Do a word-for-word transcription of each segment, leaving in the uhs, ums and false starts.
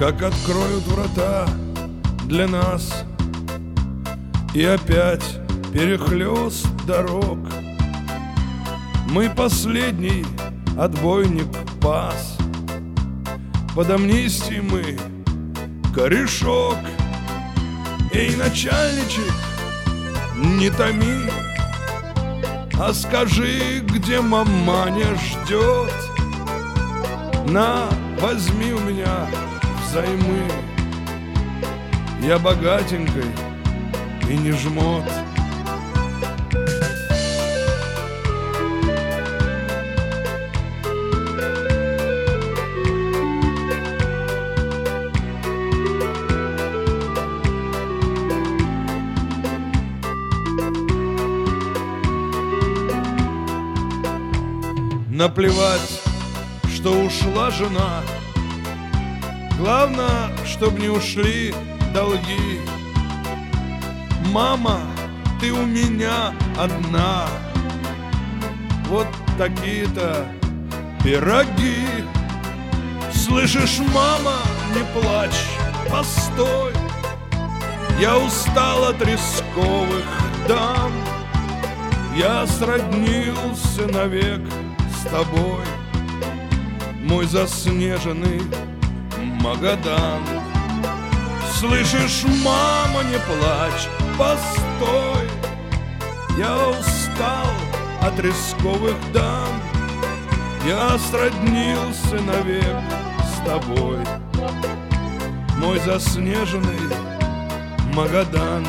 как откроют врата для нас, и опять перехлёст дорог. Мы последний отбойник пас, под амнистией мы корешок. Эй, начальничек, не томи, а скажи, где маманя ждет. На, возьми у меня взаймы, я богатенькой и не жмот. Наплевать, что ушла жена, главное, чтоб не ушли долги. Мама, ты у меня одна, вот такие-то пироги. Слышишь, мама, не плачь, постой, я устал от рисковых дам, я сроднился навек с тобой, мой заснеженный Магадан. Слышишь, мама, не плачь, постой, я устал от рисковых дам, я сроднился навек с тобой, мой заснеженный Магадан.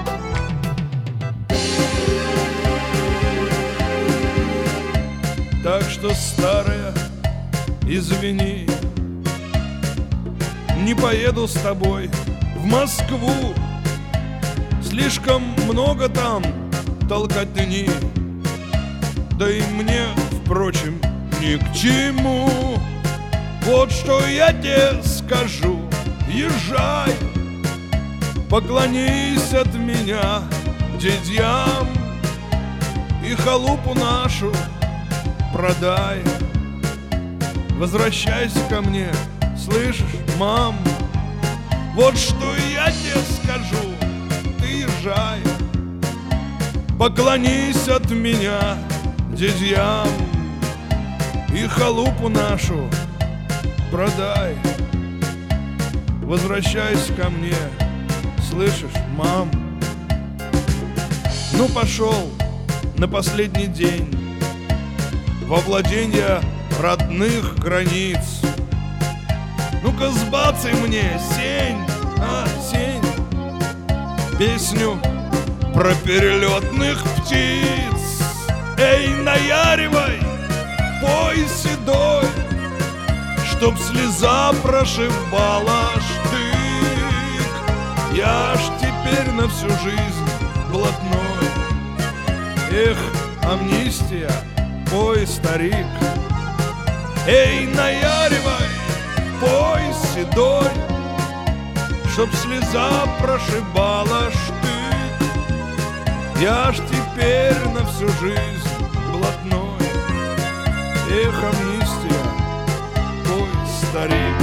Так что, старая, извини, не поеду с тобой в Москву, слишком много там толкотни, да и мне, впрочем, ни к чему. Вот что я тебе скажу: езжай, поклонись от меня дядьям и халупу нашу продай. Возвращайся ко мне, слышишь, мам? Вот что я тебе скажу: ты езжай, поклонись от меня дядьям и халупу нашу продай. Возвращайся ко мне, слышишь, мам? Ну, пошел на последний день во владенье родных границ. Ну-ка, сбацай мне, сень, а, сень, песню про перелетных птиц. Эй, наяривай, пой седой, чтоб слеза прошибала штык. Я ж теперь на всю жизнь блатной. Эх, амнистия, пой, старик. Эй, наяривай, пой седой, чтоб слеза прошибала штык. Я ж теперь на всю жизнь блатной. Эх, амнистия, пой, старик.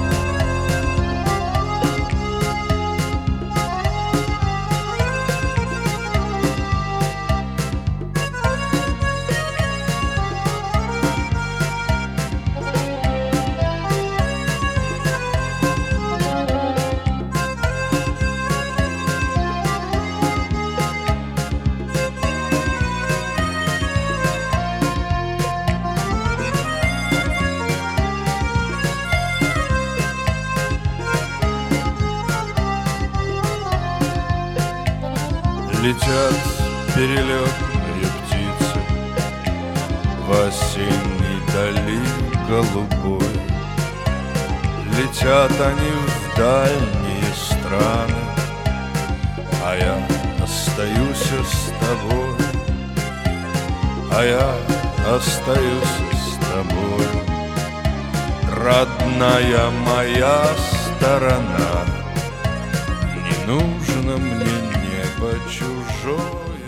Летят перелетные птицы в осенней дали голубой. Летят они в дальние страны, а я остаюсь с тобой, а я остаюсь с тобой. Родная моя сторона, не нужно мне небо чужое.